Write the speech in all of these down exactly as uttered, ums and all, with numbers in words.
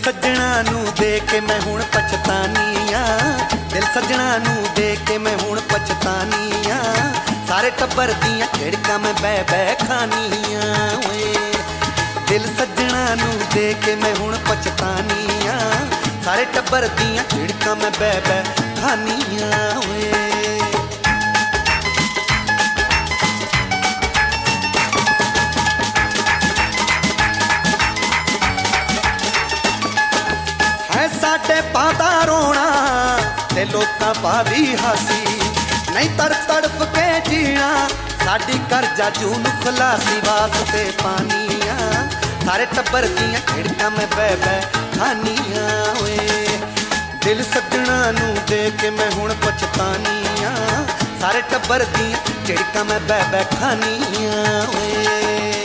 सज्जणा नू दे के मैं हुण पछतानी आ। दिल सज्जणा नू दे के मैं हुण पछतानी आ। सारे टब्बर दियां झिड़कां मैं बै बै खानी आ। दिल सज्जणा नू दे के मैं हुण पछतानी आ। सारे टब्बर दियां झिड़कां मैं बै बै खानी आ। साडे पादा रोना ते लोकां पादी हासी, नहीं तड़ तड़प के जीना साडी करजा जून खलासी। वास्ते पानी आ सारे टब्बर दियां झिड़कां मैं बै बै खानी आ। दिल सज्जणा नू दे के मैं हुण पछतानी आ। सारे टब्बर दियां झिड़कां मैं बै बै खानी आ।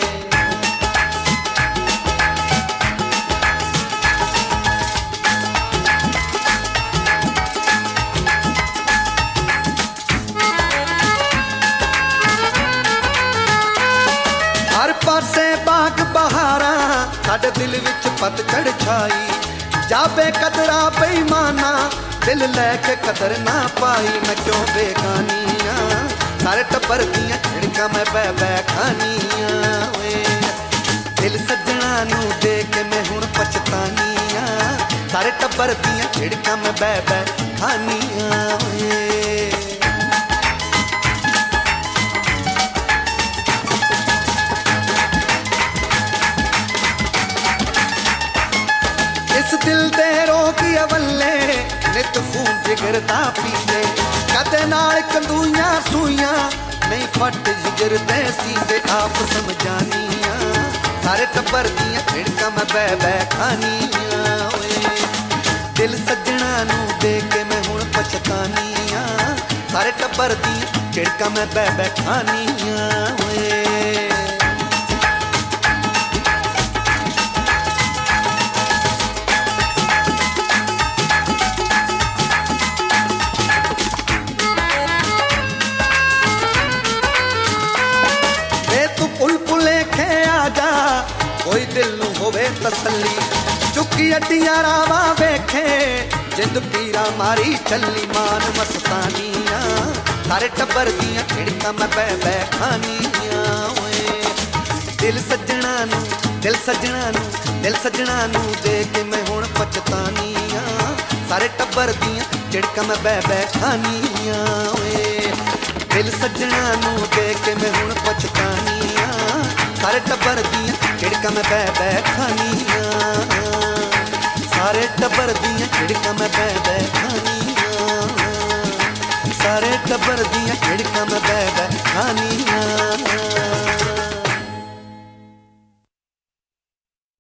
हर पासे बाग बहारा साडे दिल विच पतझड़ छाई। जाबे कदरा बेईमाना दिल लैके कदर ना पाई। मैं क्यों बेगानी आ सारे टब्बर दियां झिड़कां मैं बै बै खानी आ। दिल सज्जणा नू दे के मैं हुण पछतानी आ। सारे टब्बर दियां झिड़कां मैं बै बै खानी आ। इस दिल दे रोग अवले नित खून जिगर दा पींदे। कदे नाल कंदूइयां सूइयां नहीं फट जिगर दे सींदे। आप समझानी आ सारे टब्बर दियां झिड़कां मैं बै बै खानी आ। दिल सज्जणा नू दे के मैं हुण पछतानी आ। सारे टब्बर दियां झिड़कां मैं बै बै खानी आ। कोई दिल नू होवे तसल्ली चुकी अड्डियां रावां वेखे जिंद पीरा मारी चली। मान मस्तानी आ सारे टब्बर दियां झिड़कां मैं बै बै खानी आ। दिल सज्जणा नू दिल सज्जणा नू दिल सज्जणा नू दे के मैं हुण पछतानी आ। सारे टब्बर दियां झिड़कां मैं बै बै खानी आ। दिल सज्जणा नू दे के मैं हुण पछतानी आ। सारे टब्बर दियां झिड़कां मैं बै बै खानी आ। सारे टब्बर दियां झिड़कां मैं बै बै खानी आ। सारे टब्बर दियां झिड़कां मैं बै बै खानी आ।